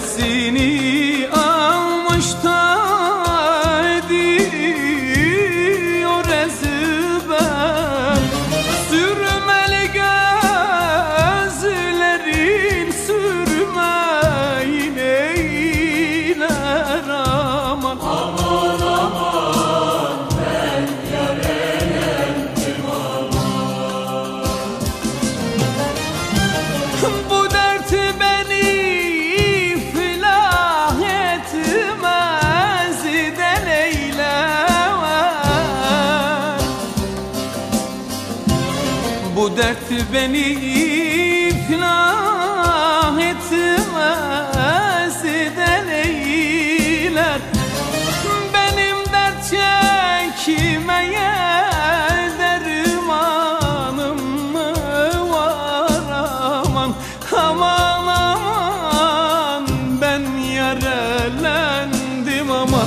nefesini almış da ediyor ezber. Sürmeli gözlerin sürmeyin eyler aman. Aman aman ben yarelendim aman. Bu dert beni iflah etmez de Leyla. Bu dert beni iflah etmez de Leyla. Benim dert çekmeye dermanım mı var aman. Aman aman ben yarelendim aman.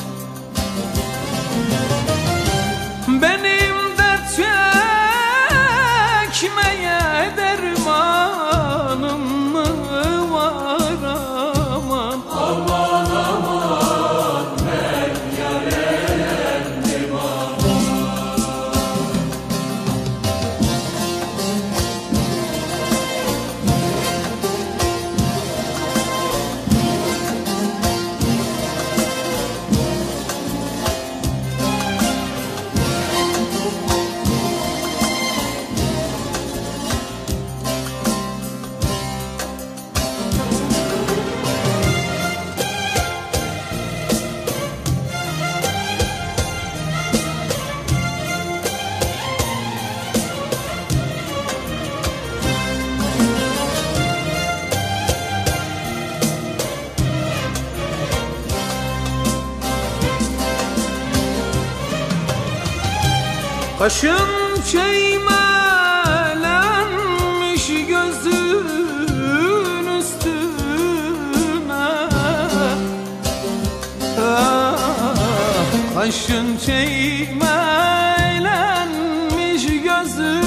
Benim dert çekmeye dermanım mı var aman. Aman aman ben yarelendim aman. Kaşın çeymelenmiş gözün üstüne. Kaşın çeymelenmiş gözün